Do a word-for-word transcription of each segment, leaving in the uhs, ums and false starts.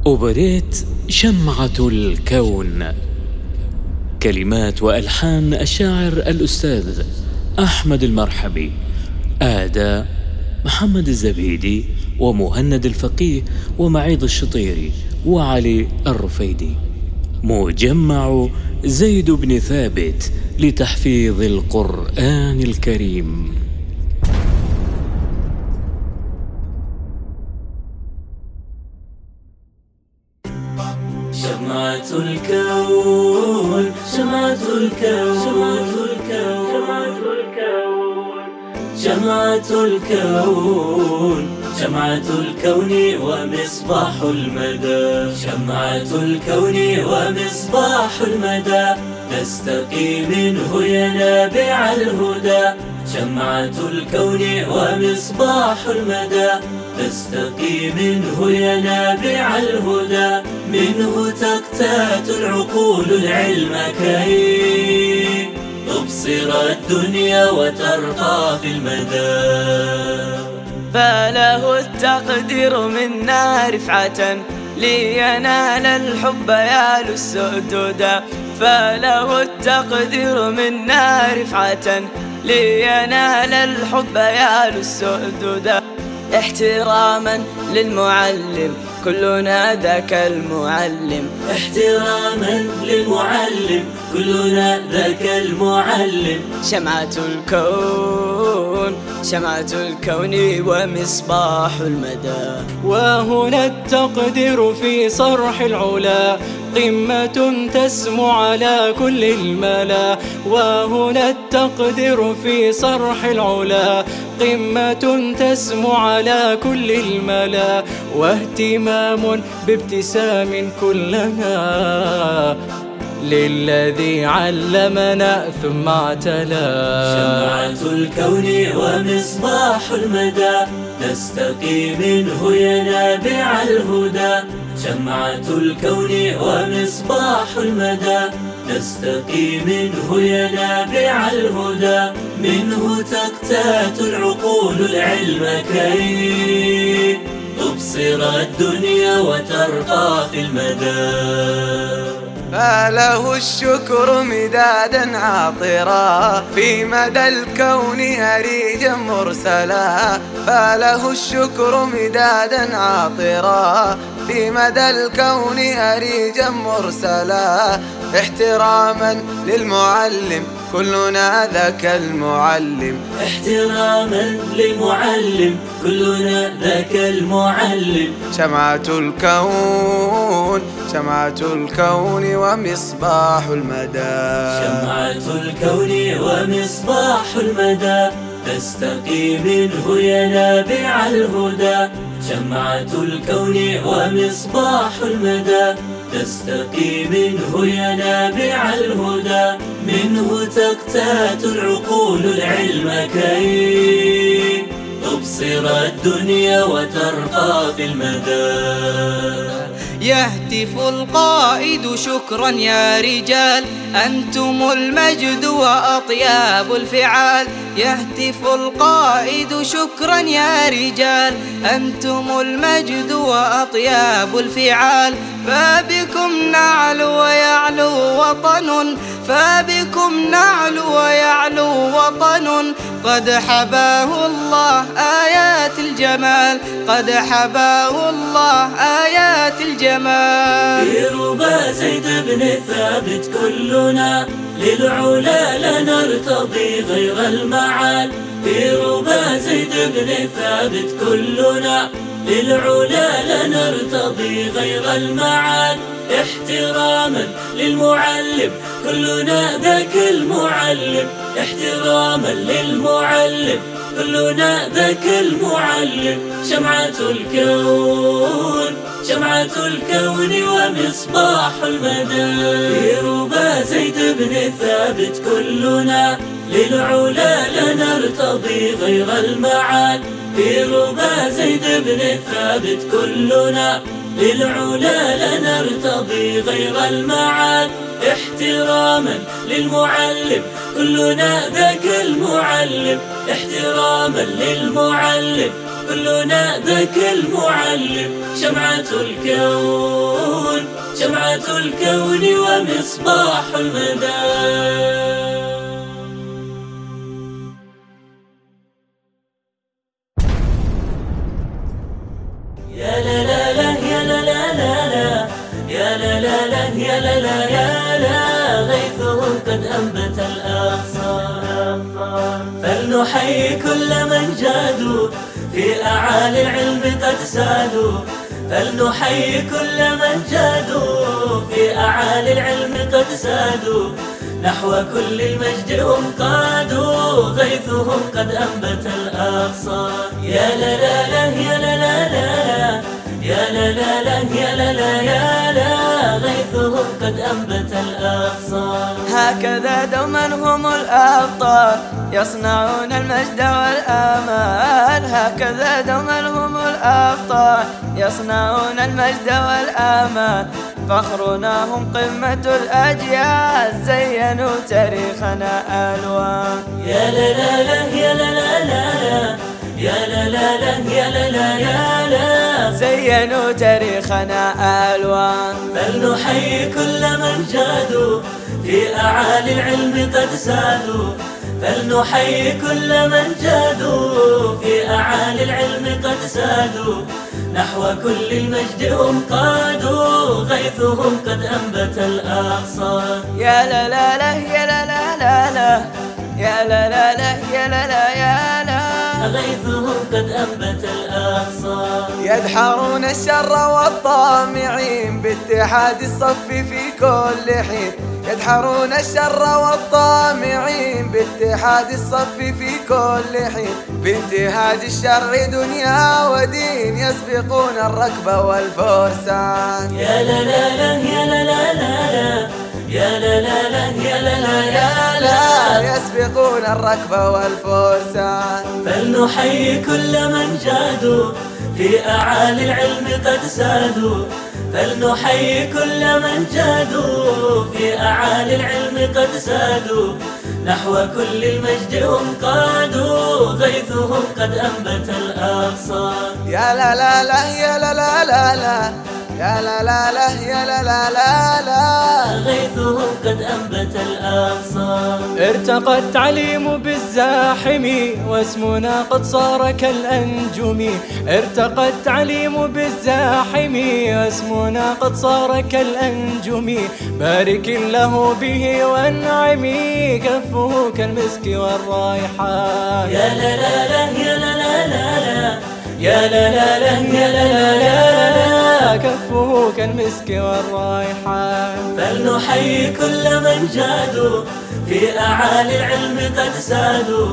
أوبريت شمعة الكون. كلمات وألحان الشاعر الأستاذ أحمد المرحبي. أداء محمد الزبيدي ومهند الفقيه ومعيض الشطيري وعلي الرفيدي. مجمع زيد بن ثابت لتحفيظ القرآن الكريم. شمعة الكون شمعة الكون شمعة الكون شمعة الكون ومصباح المدى. شمعة الكون ومصباح المدى تستقي منه ينابيع الهدى. شمعة الكون ومصباح المدى تستقي منه ينابيع الهدى. منه تقتات العقول العلم كي تبصر الدنيا وترقى في المدى. فله التقدير منا رفعة لينال الحب يالو السؤددا. فله التقدير منا رفعة لينال الحب يالو السؤددا. احتراما للمعلم كلنا ذاك المعلم. احتراما للمعلم كلنا ذاك المعلم. شمعة الكون شمعة الكون ومصباح المدى. وهنا التقدير في صرح العلا قمة تسمو على كل الملا. وهنا التقدير في صرح العلا قمة تسمو على كل الملا. واهتمام بابتسام كلنا للذي علمنا ثم اعتلى. شمعة الكون ومصباح المدى تستقي منه ينابيع الهدى. شمعة الكون ومصباح المدى تستقي منه ينابيع الهدى. منه تقتات العقول العلم كي تبصر الدنيا وترقى في المدى. فله الشكر مدادا عاطرا في مدى الكون أريجا مرسلا. فله الشكر مدادا عاطرا في مدى الكون أريجا مرسلا. احتراما للمعلم كلنا ذاك المعلم. احتراما للمعلم كلنا ذاك المعلم. شمعة الكون شمعة الكون ومصباح المدى. شمعة الكون ومصباح المدى تستقي منه ينابيع الهدى. شمعة الكون ومصباح المدى تستقي منه ينابيع الهدى. منه تقتات العقول العلم كي تبصر الدنيا وترقى في المدى. يهتف القائد شكرا يا رجال أنتم المجد وأطياب الفعال. يهتف القائد شكرا يا رجال أنتم المجد وأطياب الفعال. فبكم نعلو ويعلو وطن فبكم نعلو ويعلو وطن. قد حباه الله آيات الجمال قد حباه الله آيات الجمال. في ربا زيد بن ثابت كلنا للعلا لا نرتضي غير المعال. في ربا زيد بن ثابت كلنا للعلا لا نرتضي غير المعال. احتراما للمعلم كلنا ذاك المعلم. احتراما للمعلم كلنا ذاك المعلم. شمعة الكون شمعة الكون ومصباح المدى. في ربا زيد بن ثابت كلنا للعلا لا نرتضي غير المعال. في ربا زيد بن ثابت كلنا للعلا لا نرتضي غير المعال. احتراما للمعلم كلنا ذاك المعلم. احتراما للمعلم كلنا ذاك المعلم، شمعة الكون شمعة الكون ومصباح المدى. يا لا لا لا يا لا لا لا لا يا لا لا لا يا لا لا يا لا غيثهم قد أنبت الأغصان. فلنحيي كل من جادوا في أعالي العلم قد سادوا، فلنحيي كل من جادوا في أعالي العلم قد سادوا، نحو كل المجد هم قادوا غيثهم قد أنبت الأغصان. يا لا لا لا يا لا لا لا يا لا لا لا يا لا لا يا لا غيثهم قد أنبت الأغصان. هكذا دوما هم الأبطال يصنعون المجد والآمال، هكذا دوما هم الأبطال يصنعون المجد والآمال. فخرنا هم قمة الأجيال زينوا تاريخنا ألوان. يا لا لا لا يا لا لا لا يا لا لا لا يا لا لا يا لا زينوا تاريخنا ألوان. فلنحيي كل من جادوا في أعالي العلم قد سادوا، فلنحيي كل من جادوا في أعالي العلم قد سادوا، نحو كل المجد هم قادوا غيثهم قد أنبت الأغصان. يا لا لا لا يا لا لا لا لا يا لا لا لا يا لا لا يا لا غيثهم قد أنبت الأغصان. يدحرون الشر والطامعين باتحاد الصف في كل حين، يدحرون الشر والطامعين باتحاد الصف في كل حين، بانتهاج الشر دنيا ودين يسبقون الركب والفرسان. يا لا لا لا يا لا لا لا يا لا لا لا يا لا لا يا لا يسبقون الركب والفرسان. فلنحيي كل من جادوا في أعالي العلم قد سادوا، فلنحيي كل من جادوا في أعالي العلم قد سادوا، نحو كل المجد هم قادوا غيثهم قد أنبت الأغصان. يا لا لا لا يا لا لا لا لا يا لا لا لا يا لا لا لا لا غيثهم قد أنبت الأغصان. ارتقى التعليم بالزاحم واسمنا قد صار كالأنجم، ارتقى التعليم بالزاحم واسمنا قد صار كالأنجم، بارك له به وانعمي كفه كالمسك والريحان. يا لا لا لا يا لا لا لا يا لا لا لا يا لا لا لا كفه كالمسك والريحان. فلنحيي كل من جادوا في أعالي العلم قد سادوا،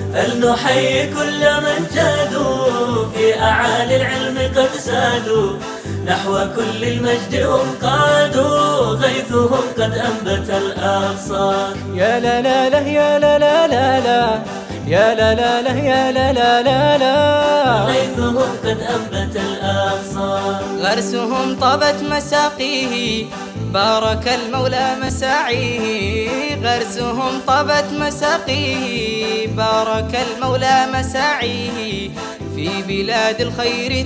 فلنحيي كل من جادوا في أعالي العلم قد سادوا، نحو كل المجد هم قادوا غيثهم قد أنبت الأغصان. يا لا لا لا يا لا لا لا لا يا لا لا لا يا لا لا لا لا غيثهم قد أنبت الأغصان. غرسهم طابت مساقيه بارك المولى مساعيه، غرسهم طابت مساقيه بارك المولى مساعيه، في بلاد الخير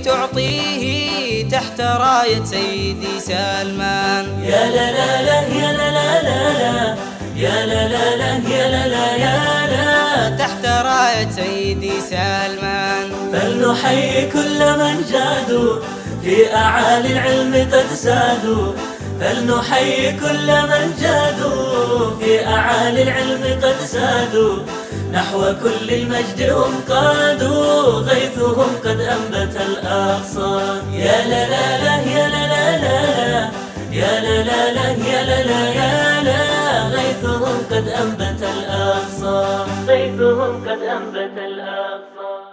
تعطيه تحت راية سيدي سلمان. يا لا لا لا يا لا لا لا يا لا لا لا يا لا لا يا لا تحت راية سيدي سلمان. فلنحيي كل من جادوا في أعالي العلم قد سادوا، فلنحيي كل من جادوا في أعالي العلم قد سادوا، نحو كل المجد هم قادوا غيثهم قد أنبت الأغصان. يا لا لا لا يا لا لا لا يا لا لا لا يا لا لا يا لا غيثهم قد أنبت الأغصان، غيثهم قد أنبت الأغصان.